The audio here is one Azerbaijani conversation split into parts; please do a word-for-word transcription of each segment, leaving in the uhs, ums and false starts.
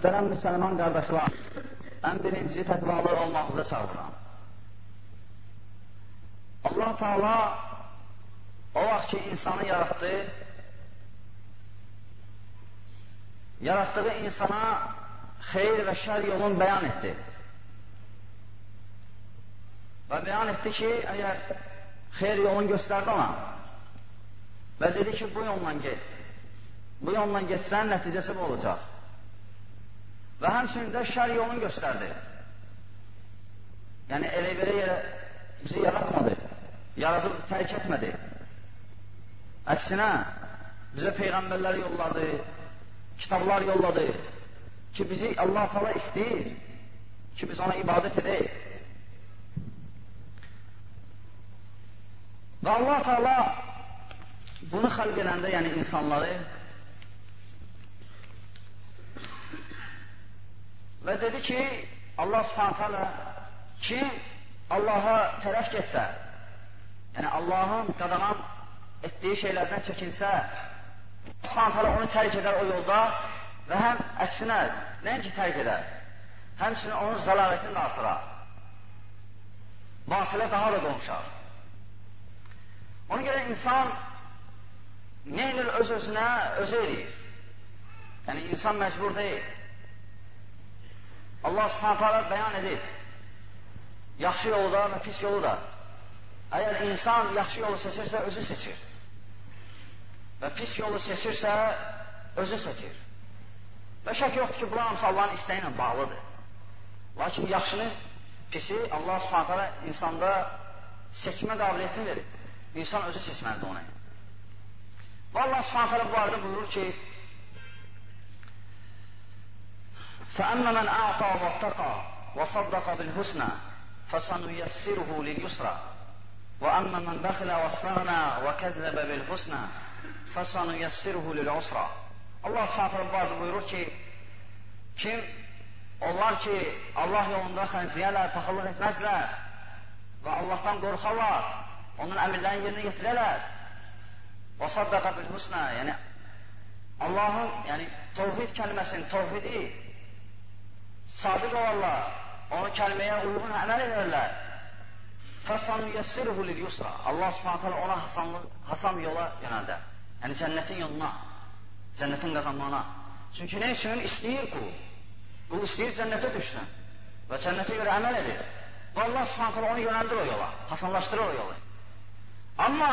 Möhtərəm müsəlman qardaşlar, ən birinci təqvalı olmağıza çağıran. Allah Teala o vaxt ki insanı yaratdı, yaratdığı insana xeyir və şər yolunu bəyan etdi. Və bəyan etdi ki, əgər xeyir yolunu göstərdi ona və dedi ki, bu yolla get, bu yolla getsən nəticəsi bu olacaq. Və həmçinin də şər yolunu göstərdi. Yəni, elə belə yerə bizi yaratmadı, yaradıb tərk etmədi. Əksinə, bizə peyğəmbərlər yolladı, kitablar yolladı ki, bizi Allah Teala istəyir ki, biz ona ibadət edək. Və Allah Teala bunu xəlq edəndə, yəni insanları, və dedi ki, Allah Subhanahu Teala ki, Allaha tərəf getsə, yəni Allahın qadağan etdiyi şeylərdən çəkinsə, Subhanahu Teala onu tərk edər o yolda və həm əksinə, nəinki tərk edər, həmçinin onun zəlalətini də artırar, batilə daha da qonşar. Ona görə insan neynir öz-özünə özü eləyir. Yəni, insan məcbur deyil. Allah Subhanahu Teala bəyan edib, yaxşı yolu da və pis yolu da. Əgər insan yaxşı yolu seçirsə, özü seçir. Və pis yolu seçirsə, özü seçir. Və şək yoxdur ki, bunlar hamısı Allahın istəyi ilə bağlıdır. Lakin yaxşını, pisi Allah Subhanahu Teala insanda seçmə qabiliyyətini verir. İnsan özü seçməlidir onu. Və Allah Subhanahu Teala bu arada buyurur ki, فَأَمَّا مَنْ أَعْطَى وَاتَّقَى وَصَدَّقَ بِالْحُسْنَى فَسَنُيَسِّرُهُ لِلْيُسْرَى وَأَمَّا مَنْ بَخِلَ وَاسْتَغْنَى وَكَذَّبَ بِالْحُسْنَى فَسَنُيَسِّرُهُ لِلْعُسْرَى. Allah Subhanahu Teala buyurur ki, kim onlar ki Allah yolunda xənciyərlər, paxıllıq etməzlər və Allahdan qorxarlar, onun əmirlərini yerinə yetirərlər. وَصَدَّقَ بِالْحُسْنَى, yəni Allahın, yəni tövhid kəlməsinin tövhidi sadiq olarlar, onu kəlməyə uyğun əməl edərlər. فَسَنُيَسِّرُهُ لِلْيُسْرَى. Allah Subhanahu Teala ona hasanlıq, hasan yola yönəldər. Yəni cənnətin yoluna, cənnətin qazanmağına. Çünki nə üçün? İstəyir qul. Qul istəyir cənnətə düşsün və cənnətə görə əməl edir. Və Allah Subhanahu Teala onu yönəldir o yola, hasanlaşdırır o yolu. Amma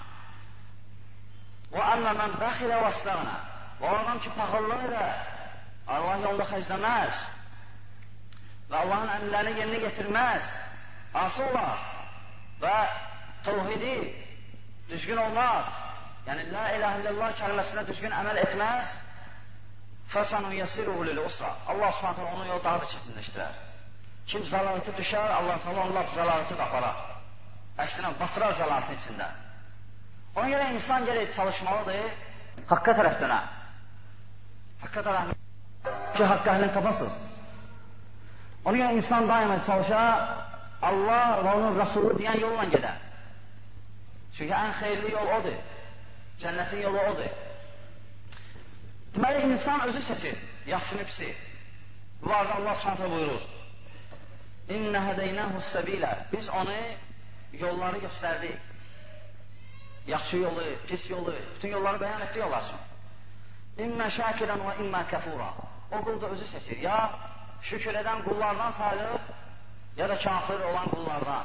وَأَمَّا مَنْ بَخِلَ وَاسْتَغْنَى, o adam ki paxıllıq ilə Allah yolunda xərcləməz və Allahın əmrlərini yerinə getirməz, asi olar və tövhidi düzgün olmaz, yəni la ilahe illallah kəlməsinə düzgün əməl etməz, فَسَنُيَسِّرُهُ لِلْعُسْرَى. Allah Subhanahu Teala onu yol daha da çətinləşdirər. Kim zəlalətə düşər, Allah Teala onlar zəlalətə qaparar. Əksinə, batırar zəlalətin içində. Ona görə insan gələk çalışmalıdır, haqqa tərəf dönə. Haqqa tərəf ki, haqqa əhlini tapasız. Ona görə insan daima çalışar, Allah və onun Rasulü deyən yolla gedər. Çünki ən xeyirli yol odur, cənnətin yolu odur. Deməli, insan özü seçir, yaxşını pisi. Bu arada Allah Subhanahu buyurur, İnnə hədəynəhu səbilə, biz onu yolları göstərdik. Yaxşı yolu, pis yolu, bütün yolları bəyan etdik onlar üçün. İmmə şəkirən və immə kəfura. O qul da özü seçir. Ya şükür edən qullardan sayılır, ya da kafir olan qullardan.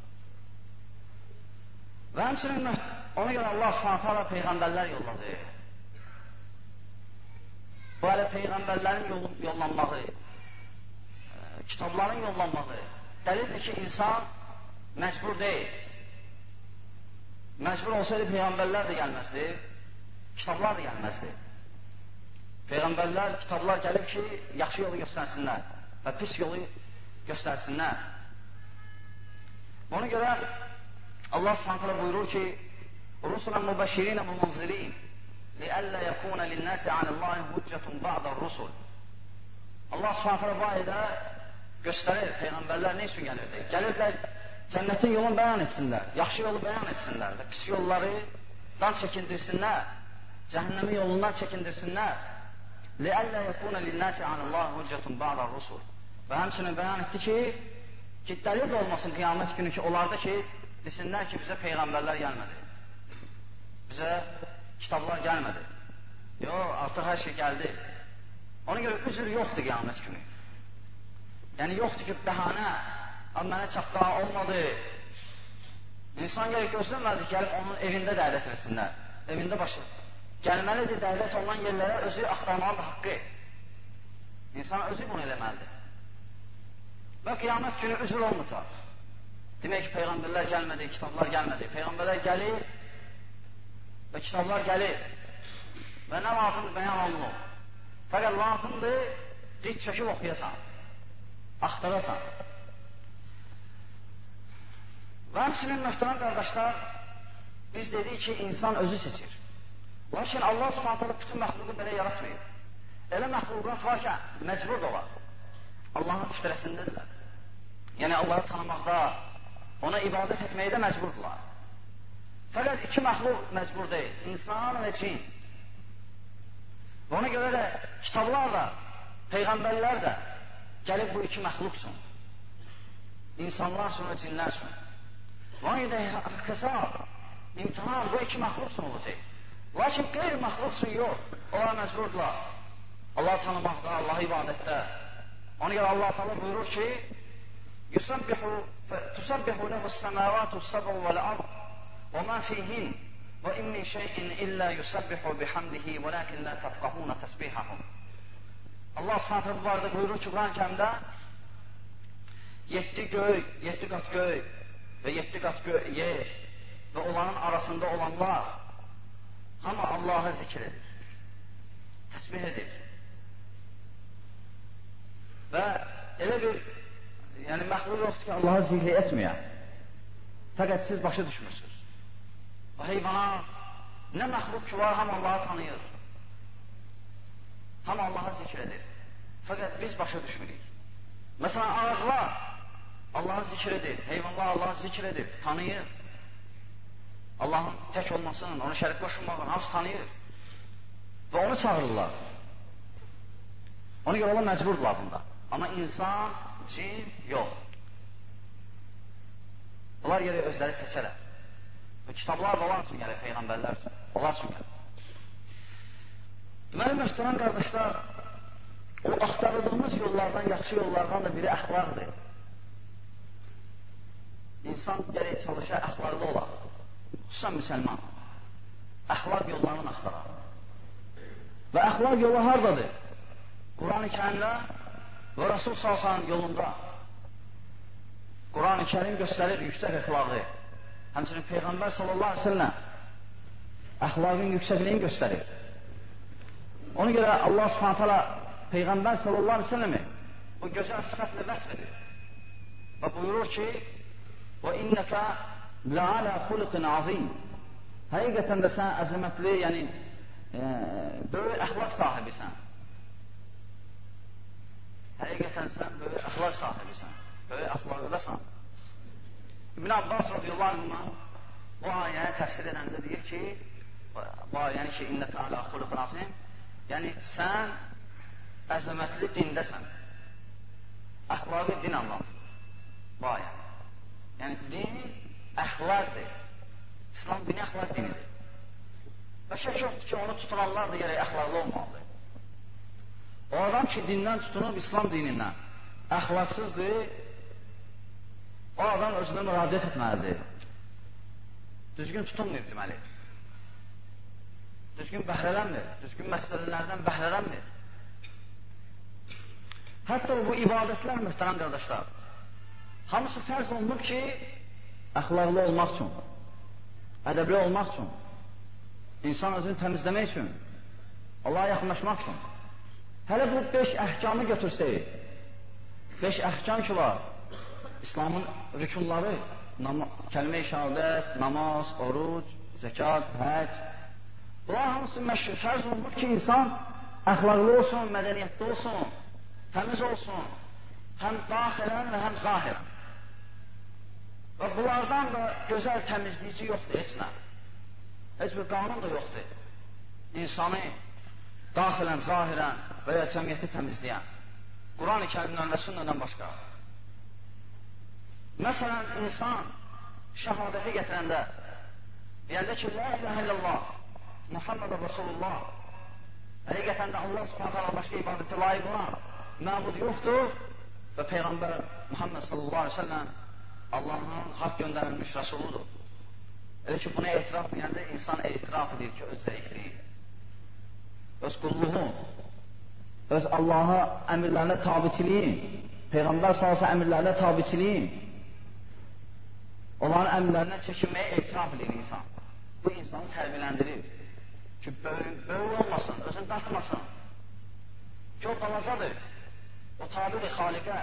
Və həmçinin ona görə Allah Subhanahu Teala peyğəmbərlər yolladı. Bu hələ peyğəmbərlərin yollanmağı, kitabların yollanmağı dəlildir ki, insan məcbur deyil. Məcbur olsaydı peyğəmbərlər də gəlməzdi, kitablar da gəlməzdi. Peyğəmbərlər, kitablar gəlib ki, yaxşı yolu göstərsinlər və pis yolu göstərsinlər. Ona görə Allah Subhanahu Teala buyurur ki, رُسُلًا مُبَشِّرِينَ وَمُنْزِرِينَ لِأَلَّا يَكُونَ لِلنَّاسِ عَلَى اللّٰهِ حُجَّةٌ بَعْدَ الرُّسُلِ. Allah Subhanahu Teala bu ayədə göstərir, peyğəmbərlər nə üçün gəlirdi? Gəlirlər, cənnətin yolunu bəyan etsinlər, yaxşı yolu bəyan etsinlər və pis yollardan çəkindirsinlər, cəhənnəmin yolundan çəkindirsinlər لِأَلَّا يَكُونَ لِلنَّاسِ عَلَى اللّٰهِ هُجَّةٌ بَعْدَ الرُّسُلِ Və həmçinin bəyan etdi ki, ki, dəlil olmasın qiyamət günü ki, onlarda ki, desinlər ki, bizə peyğəmbərlər gəlmədi. Bizə kitablar gəlmədi. Yox, artıq hər şey gəldi. Ona görə üzr yoxdur qiyamət günü. Yəni, yoxdur ki, bəhanə, mənə çatdıran olmadı. İnsan gələk gözləmədi ki, gəlib onun evində dəvət etsinlər. Evində başı. Gəlməlidir, dəvət olunan yerlərə özü axtarmalıdır haqqı. İnsan özü bunu eləməlidir. Və qiyamət günü üzr olmayacaq. Demək ki, peyğəmbərlər gəlmədi, kitablar gəlmədi. Peyğəmbərlər gəlir və kitablar gəlir. Və nə lazımdır bəyan olunur. Fəqət lazımdır, diz çöküb oxuyasan, axtarasan. Və həmçinin möhtərəm qardaşlar, biz dedik ki, insan özü seçir. Lakin Allah Subhanahu bütün məxluqu belə yaratmayıb. Elə məxluqat var ki, məcbur olar. Allahın fitrəsindədirlər. Yəni, Allahı tanımaqda, ona ibadət etməyə də məcburdurlar. Fəqət iki məxluq məcbur deyil, insan və cin. Və ona görə də kitablar da, peyğəmbərlər də gəlib bu iki məxluq üçün. İnsanlar üçün və cinlər üçün. Və ona görə də hesab, imtihan bu iki məxluq üçün olacaq. Lakin qeyri-məxluq üçün yox, onlar məcburdurlar. Allahı tanımaqda, Allahı ibadətdə. Ona görə Allah Teala buyurur ki, تُسَبِّحُ لَهُ السَّمَاوَاتُ السَّبْعُ وَالْأَرْضُ وَمَا فِيهِنَّ وَإِنْ مِنْ شَيْءٍ إِلَّا يُسَبِّحُ بِحَمْدِهِ وَلَكِنْ لَا تَفْقَهُونَ تَسْبِيحَهُمْ Allah Subhanahu bu barədə buyurur ki, Quran-Kərimdə yeddi göy, yeddi qat göy və yeddi qat yer və onların arasında olanlar hamı Allah'a zikr edir, təsbih edir. Və elə bir yəni məxluq yoxdur ki, Allah'a zikr etməyə. Fəqət siz başa düşmürsünüz. O heyvanat, nə məxluq ki var, hamı Allah'ı tanıyır. Hamı Allah'a zikr edir. Fəqət biz başa düşmürük. Məsələn, ağaclar Allah'ı zikr edir, heyvanlar Allah'ı zikr edir, tanıyır. Allah'ın tək olmasının, onu şərik qoşulmağını hamısı tanıyır. Və onu çağırırlar. Ona görə onlar məcburdurlar bunda. Amma insan, cin, yox. Bunlar gəlir özləri seçərlər. Və kitablar da onlar üçün gəlir, peyğəmbərlər üçün. Onlar üçün gəlir. Deməli, möhtərəm qardaşlar, o axtarıldığımız yollardan, yaxşı yollardan da biri əxlaqdır. İnsan gəlir çalışa əxlaqlı olar. Xüsusən müsəlman. Əxlaq yollarını axtarar. Və əxlaq yolu haradadır? Quran-ı Kərimdə və Rasul Salsan yolunda. Quran-ı Kərim göstərir yüksək əxlaqı. Həmçinin Peyğəmbər sallallahu aleyhi ve sellem əxlaqın yüksəkliyini göstərir. Ona görə Allah subhanət hala Peyğəmbər sallallahu aleyhi ve sellemi bu gözəl sifətlə vəsf edir. Və buyurur ki وَإِنَّكَ لَعَلَى خُلُقٍ عَظِيمٍ Həqiqətən də sən əzəmətli, yəni e, böyük əxlaq sahibisən. Həqiqətən sən böyük əxlaq sahibisən. Böyük əxlaqlısan. İbn Abbas radiyallahu anhuma bu ayəni təfsir edəndə deyir ki, bu ayəni ki, İnnəkə alə xuluqun azim, yəni sən əzəmətli dindəsən. Əxlaqı din anlamdır. Bu ayəni. Yəni din əxlaqdır. İslam dini əxlaq dinidir. Və şək yoxdur ki, onu tutulanlar da gərək əxlaqlı olmalıdır. O adam ki, dindən tutunub İslam dinindən əxlaqsızdır, o adam özünə müraciət etməlidir. Düzgün tutunmuyub deməli. Düzgün bəhrələnmir, düzgün məsələlərdən bəhrələnmir. Hətta bu ibadətlər, mühtərəm qardaşlar, hamısı fərz olunur ki, əxlaqlı olmaq üçün, ədəbli olmaq üçün, insan özünü təmizləmək üçün, Allah'a yaxınlaşmaq üçün. Hələ bu beş əhkamı götürsək, beş əhkam ki var, İslamın rükunları, kəlmə-i şəhadət, namaz, oruc, zəkat, həc, bunlar hamısı fərz olunur ki, insan əxlaqlı olsun, mədəniyyətli olsun, təmiz olsun, həm daxilən və həm zahirən. Və bunlardan da gözəl təmizləyici yoxdur heç nə. Heç bir qanun da yoxdur. İnsanı daxilən, zahirən və ya cəmiyyəti təmizləyən. Quran-ı Kərimdən və sünnədən başqa. Məsələn, insan şəhadəti gətirəndə, deyəndə ki, la iləhə illallah, Muhammed Rasulullah, həqiqətən də Allah subhanətə başqa ibadəti layiq olan məbud yoxdur və Peyğəmbər Muhammed sallallahu aleyhi ve sellem Allahın haqq göndərilmiş rəsuludur. Elə ki, buna etiraf edəndə insan etiraf edir ki, öz zəifliyi, öz qulluğun, öz Allaha əmirlərinə tabiçiliyin, Peyğəmbər sallallahu əmirlərinə tabiçiliyin, onların əmirlərindən çəkinməyə etiraf edir insan. Bu insanı tərbiyələndirir ki, böyük olmasın, özünü dartmasın. Ki, o balacadır, o tabidir xaliqə.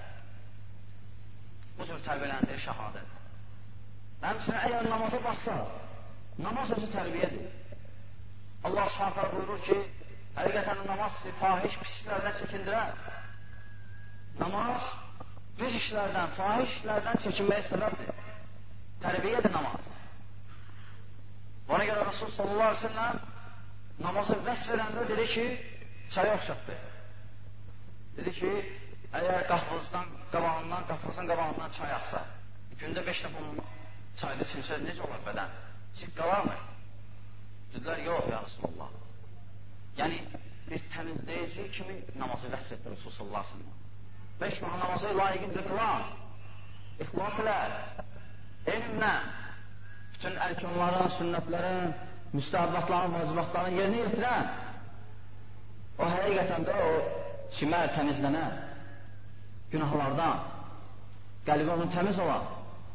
Bu cür tərbiyələndirir şəhadət. Həmçinin, əgər namaza baxsa, namaz özü tərbiyədir. Allah subhanətə buyurur ki, həqiqətən namaz fahiş pis işlərdən çəkindirər. Namaz pis işlərdən, fahiş işlərdən çəkinməyə səbəbdir. Tərbiyədir namaz. Ona görə Rasul sallallahu aleyhi ve sellem namazı vəsf edəndə dedi ki, çaya oxşatdı. Dedi ki, əgər qahvızdan qabağından, qahvızın qabağından çay axsa, gündə beş dəfə çayda içilsə necə olar bədən? Çiq qalar mı? Dedilər, yox ya Rasulullah. Yəni, bir təmizləyici kimi namazı vəsf etdi Rasul sallallahu aleyhi ve sellem. Beş vaxt namazı layiqincə qılan, ixlas ilə, elmlə, bütün ərkanların, sünnətlərin, müstəhabbatların, vacibatların yerinə yetirən, o həqiqətən də o çimər, təmizlənər, günahlardan, qəlbi onun təmiz olan.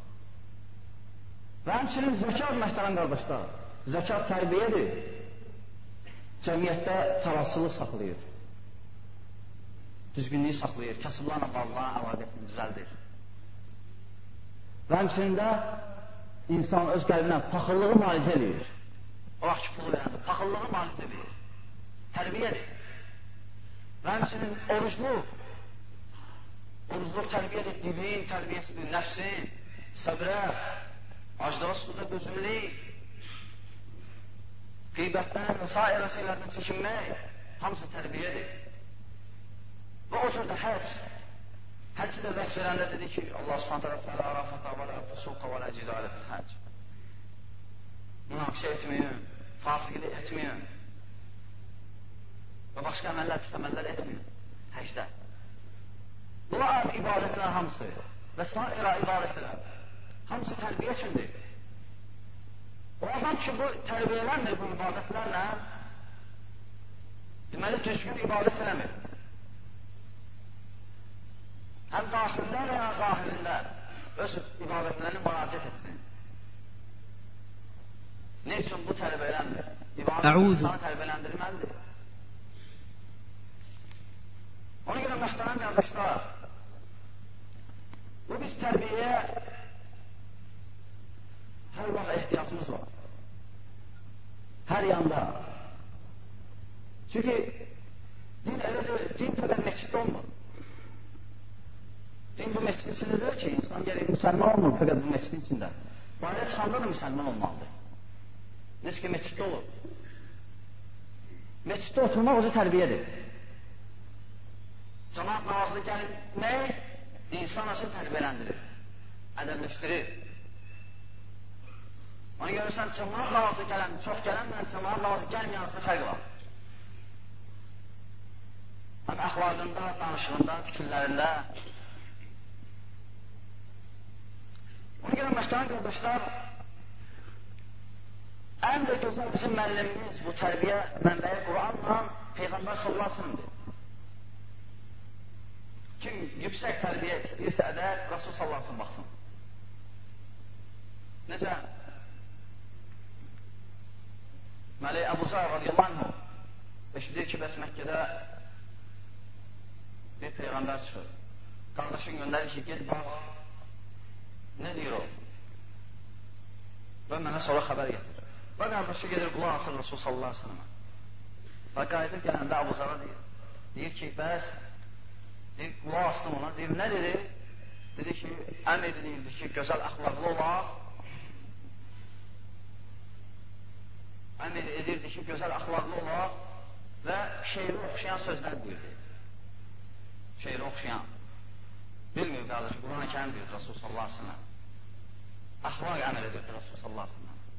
Və həmçinin zəkat məhtərəm qardaşlar, zəkat tərbiyədir, cəmiyyətdə tərasılıq saxlayır, düzgünlüyü saxlayır, kasıblarla bağlanan əlaqəsini düzəldir. Və həmçinin də insan öz qəlbinə paxıllığı müalicə edir. O vaxt ki, pulu verəndə, paxıllığı müalicə edir, tərbiyədir. Və həmçinin orucluq, orucluq tərbiyədir, dilin tərbiyəsidir, nəfsin, səbrə, aclığa suda dözümlük, qeybətdən və s. şeylərdən çəkinmək, hamısı tərbiyədir. Və o cür də həc, həcci də vəsf verəndə dedi ki, Allah subhanətə fələ rafətə və lə fusuqa və lə cidalə fil həcc. Münaqişə etməyin, fasiqilik etməyin və başqa əməllər, pis əməllər etməyin həcdə. Bunlar ibadətlər hamısı və s. ibadətlər hamısı tərbiyə üçündür. O adam ki, bu tərbiyələnmir bu ibadətlərlə, deməli, düzgün ibadət eləmir. Həm daxildə və ya zahirində öz ibadətlərini müraciət etsin. Ne üçün bu tərbiyələnmir? İbadət insanı tərbiyələndirməlidir. Ona görə məhtərəm qardaşlar, bu biz tərbiyəyə hər vaxt ehtiyacımız var. Hər yanda. Çünki din elə deyil, din fəqət məsciddə olmur. Din bu məscidin içində deyil ki, insan gəlir müsəlman olmur fəqət bu məscidin içində. Bayra çıxanda da müsəlman olmalıdır. Necə ki, məsciddə olur. Məsciddə oturmaq özü tərbiyədir. Cəmaat namazını gəlmək insan özü tərbiyələndirir, ədəbləşdirir. Ona görürsən, cəmaat namazı gələn, çox gələnlə cəmaat namazı gəlməyən arasında fərq var. Həm əxlaqında, danışığında, fikirlərində. Ona görə məhtərəm qardaşlar, ən də gözəl bizim müəllimimiz bu tərbiyə mənbəyi Quranla Peyğəmbər sallallahu aleyhi ve sellem'dir. Kim yüksək tərbiyə istəyirsə ədəb, Rasul sallallahu aleyhi ve sellem baxsın. Necə? Mələk Əbu Zər radiyallahu anh eşidir ki, bəs Məkkədə bir Peyğəmbər çıxır. Qardaşın göndərir ki, ged bax, nə deyir o? Və mənə sonra xəbər getirir. Və qardaşı gedir, qulaq asır Rasul sallallahu aleyhi ve sellem'ə. Və qayıdır gələndə Əbu Zərə deyir. Deyir ki, bəs deyir, qulaq astım ona, deyir, nə dedi? Dedi ki, əmr edilirdi ki, gözəl əxlaqlı olaq, əmr edirdi ki, gözəl əxlaqlı olaq və şeiri oxşayan sözlər deyirdi. Şeiri oxşayan. Bilmiyor qardaşı, Quran-ı Kərim deyirdi Rasul sallallahu aleyhi ve sellem. Əxlaq əməl edirdi Rasul sallallahu aleyhi ve sellem.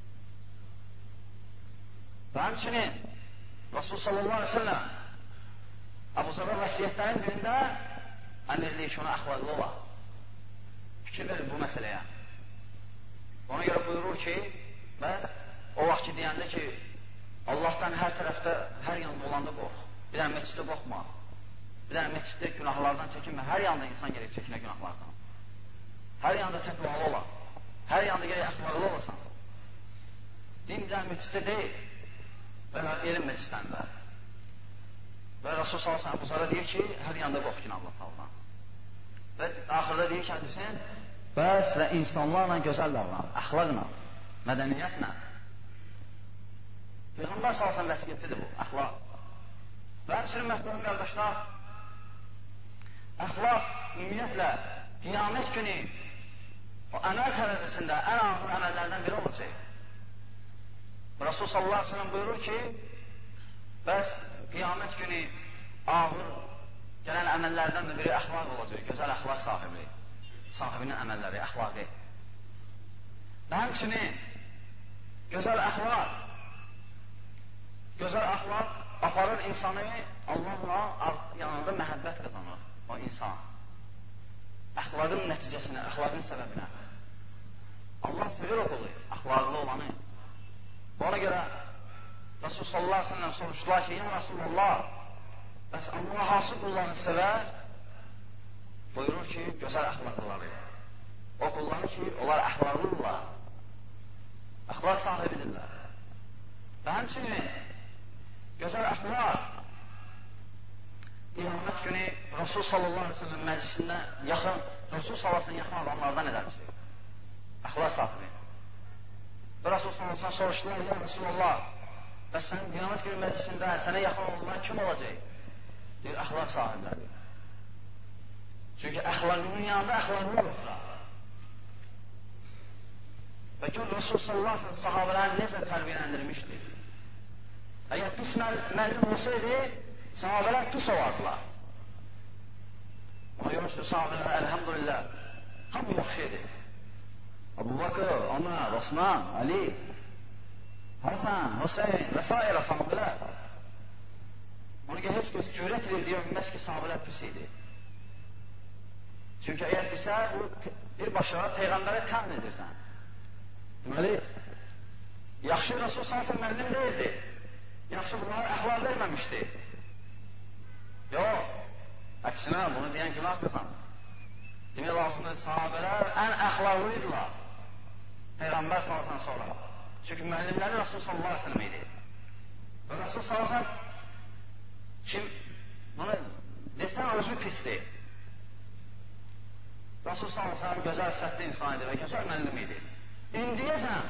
Və həmçinin Rasul sallallahu aleyhi ve sellem Əbu Zərə vəsiyyətlərin birində əmirliyi ki, ona əxlaqlı ola. Fikir verir bu məsələyə. Ona görə buyurur ki, bəs o vaxt ki, deyəndə ki, Allahdan hər tərəfdə, hər yanda olanda qorx. Bir dənə məsciddə qorxma. Bir dənə məsciddə günahlardan çəkinmə. Hər yanda insan gerək çəkinə günahlardan. Hər yanda təqvalı ola. Hər yanda gerək əxlaqlı olasan. Din bir dənə məsciddə deyil. Və elm məclislərində. Və Rasul sallallahu aleyhi ve sellem deyir ki, hər yanda qorx ki, Allah Allah'dan. Və axırda deyir ki, hədisin, bəs və insanlarla gözəl davran, əxlaqla, mədəniyyətlə. Peyğəmbər sallallahu aleyhi ve sellem vəsiyyətidir bu, əxlaq. Və həmçinin məhdəmin qardaşlar, əxlaq ümumiyyətlə qiyamət günü o əməl tərəzisində ən ağır əməllərdən biri olacaq. Rasul sallallahu aleyhi ve sellem buyurur ki, bəs qiyamət günü ağır gələn əməllərdən də biri əxlaq olacaq, gözəl əxlaq sahibi, sahibinin əməlləri, əxlaqı. Və həmçinin gözəl əxlaq, gözəl əxlaq aparır insanı Allahla yanında məhəbbət qazanır o insan. Əxlaqın nəticəsinə, əxlaqın səbəbinə. Allah sevir o qulu, əxlaqlı olanı. Ona görə Rasul sallallahu aleyhi ve sellem soruşdular ki, ya Rasulullah, bəs Allah hansı qullarını sevər? Buyurur ki, gözəl əxlaqlıları. O qulları ki, onlar əxlaqlıdırlar. Əxlaq sahibidirlər. Və həmçinin gözəl əxlaq qiyamət günü Rasul sallallahu aleyhi ve sellem məclisində yaxın, Rasul sallallahu aleyhi ve sellem yaxın adamlardan edərmişdir. Əxlaq sahibi. Və Rasul sallallahu aleyhi ve sellem soruşdular, ya Rasulullah, bəs sənin qiyamət günü məclisində sənə yaxın olanlar kim olacaq? Deyir, əxlaq sahibləri. Çünki əxlaqının yanında əxlaqlı olurlar. Və ki, Rasul sallallahu aleyhi ve sellem sahabələri necə tərbiyələndirmişdir? Əgər pis müəllim olsaydı, sahabələr pis olardılar. Ona görə ki, sahabələr, əlhamdülillah, hamı yaxşı idi. Abu Bakr, Ömer, Osman, Ali, Hasan, Hüseyin və s. sahabələr. Ona görə heç kəs cürət edir, deyə bilməz ki, sahabələr pis idi. Çünki əgər desə, birbaşa Peyğəmbərə təmin edirsən. Deməli, yaxşı Rasul sallallahu aleyhi ve sellem müəllim deyildi. Yaxşı bunlara əxlaq verməmişdi. Yox, əksinə bunu deyən kimi haqqısan. Demək lazımdır, sahabələr ən əxlaqlıydılar. Peyğəmbər sallallahu aleyhi ve sellem sonra. Çünki müəllimləri Rasul sallallahu aleyhi ve sellem idi. Və Rasul sallallahu aleyhi ve sellem kim bunu desən özü pisdir. Rasul sallallahu aleyhi ve sellem gözəl səhvli insan idi və gözəl müəllim idi. İndiyəcən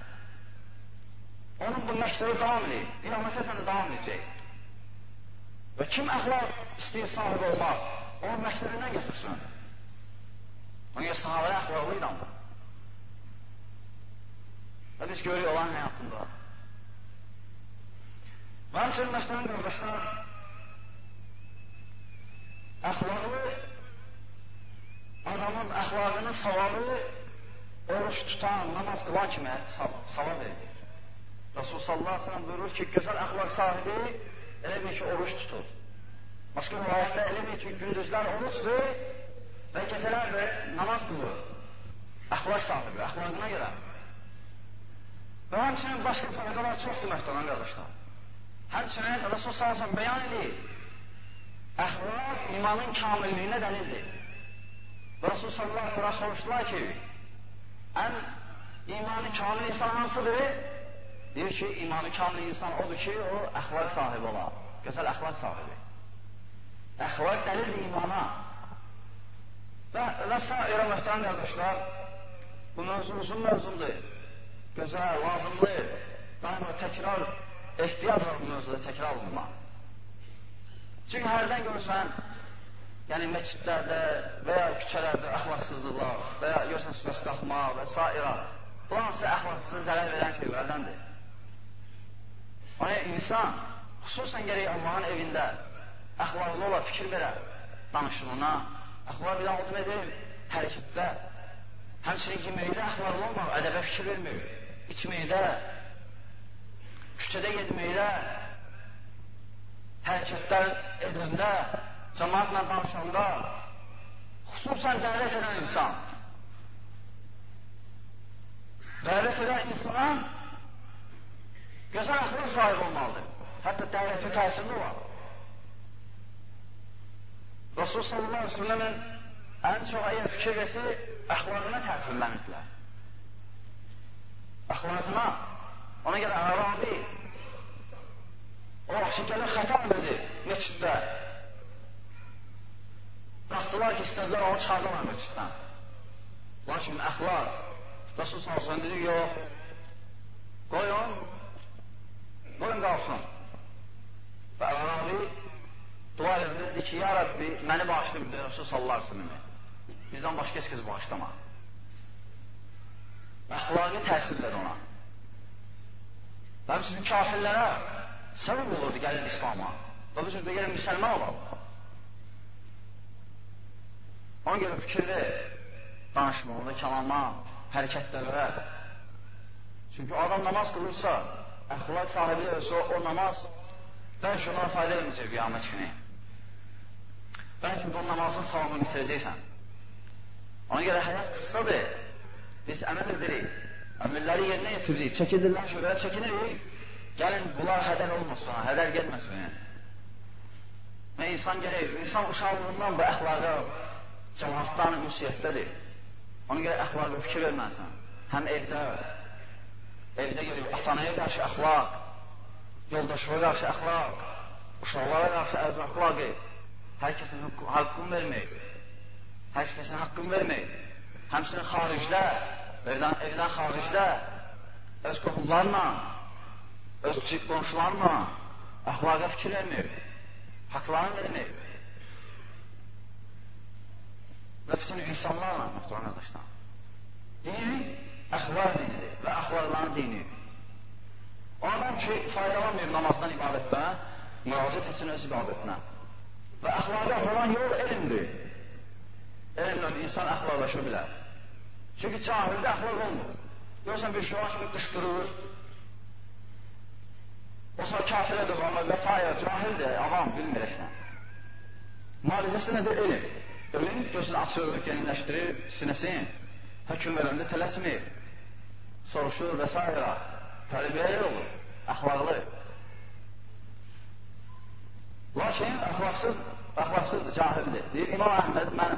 onun bu məktəbi davam edir. Qiyamətə sən də davam edəcək. Və kim əxlaq istəyir sahib olmaq, onun məktəbindən götürsün. Ona görə sahabələ əxlaqlı idamdır. Və biz görürük olan həyatında. Və həmçinin məktəbin qardaşlar, əxlaqlı adamın əxlaqının savabı oruç tutan, namaz qılan kimi savab verilir. Rasul sallallahu aleyhi ve sellem buyurur ki, gözəl əxlaq sahibi elə bir ki, oruç tutur. Başqa rivayətdə elə bir ki, gündüzlər oruçdur və gecələr də namaz qılır. Əxlaq sahibi, əxlaqına görə. Və həmçinin başqa faydalar çoxdur məhtəmən qardaşlar. Həmçinin Rasul sallallahu aleyhi ve sellem bəyan edir, əxlaq imanın kamilliyinə dəlildir. Və Rasul sallallahu aleyhi ve sellem soruşdular ki, ən imanı kamil insan hansıdır? Deyir ki, imanı kamil insan odur ki, o əxlaq sahibi olar. Gözəl əxlaq sahibi. Əxlaq dəlildir imana. Və, və s. elə möhtərəm qardaşlar, bu mövzu uzun mövzumdur. Gözəl, lazımlı, daima təkrar, ehtiyac var bu mövzuda təkrar olunma. Çünki hərdən görürsən, yəni məscidlərdə və ya küçələrdə əxlaqsızlıqlar və ya görürsən sinəsi qalxmaq və s. Bu hansı əxlaqsızlığı zərər verən şeylərdəndir. Ona insan xüsusən gərək Allahın evində əxlaqlı ola, fikir verə, danışılına, əxlaq bir adım edir, hərəkətdə, həmçinin yeməkdə əxlaqlı olmaq, ədəbə fikir vermir, içməkdə, küçədə gedməkdə, hərəkətlər edəndə, cəmaatla danışanda, xüsusən dəvət edən insan, dəvət edən insana gözəl əxlaq sahib olmalıdır. Hətta dəvəti təsirli olar. Rasul sallallahu aleyhi ve sellemin ən çox əgər fikir versə, əxlaqına təsirlənirlər. Əxlaqına, ona görə Ərabi, o vaxt gəlir xətam edir meçiddə. Qalxdılar ki, istədilər onu çıxardılar meçiddən. Lakin əxlaq, Rasul sallallahu aleyhi ve sellem dedi, yox, qoyun, qoyun qalsın. Və Ərabi dua edir, dedi ki, ya Rabbi, məni bağışlayıb, dedi Rasul sallallahu aleyhi ve sellem. Bizdən başqa heç kəs bağışlama. Əxlaqı təsirlədi ona. Və bizim kafirlərə səbəb olurdu gəlir İslama. Və bu cür gəlir müsəlman olardı. Ona görə fikirli danışmalı, kəlama, hərəkətlərə. Çünki adam namaz qılırsa, əxlaq sahibi olsa, o namaz bəlkə ona fayda verməyəcək qiyamət günü. Bəlkə də o namazın savabını itirəcəksən. Ona görə həyat qıssadır. Biz əməl edirik, əməlləri yerinə yetiririk, çəkinirlər şöbəyə çəkinirik. Gəlin, bunlar hədər olmasın, hədər gəlməsin. Və insan gəlir, insan uşaqlığından bu əxlaqa cəmaatdan müsiyyətdədir. Ona görə əxlaqa fikir verməlisən. Həm evdə, evdə gəlir, atanaya qarşı əxlaq, yoldaşıya qarşı əxlaq, uşaqlara qarşı əz əxlaqı, hər kəsin haqqını vermək, hər kəsin haqqını vermək, həmçinin xaricdə, evdən, evdən xaricdə, öz qohumlarla, öz qonşularla əxlaqa fikir vermək, haqlarını vermək və bütün insanlarla, mühtəram qardaşlar. Dini əxlaq dinidir və əxlaqların dini. O adam ki, faydalanmıyor namazdan, ibadətdən, müraciət etsin öz ibadətinə. Və əxlaqa olan yol elmdir. Elmlə insan əxlaqlaşa bilər. Çünki cahildə əxlaq olmur. Görürsən, bir şey kimi qışqırır, o sonra kafirə dövranlar və s. Cahildir, avam, bilmir eşlə. Müalicəsi nədir? Elm. Elm gözünü açır, genləşdirir, sinəsin, hökum verəndə tələsmir, soruşur və s. Tərbiyyəli olur, əxlaqlı. Lakin əxlaqsız, əxlaqsızdır, cahildir. Deyir, İmam Əhməd, mən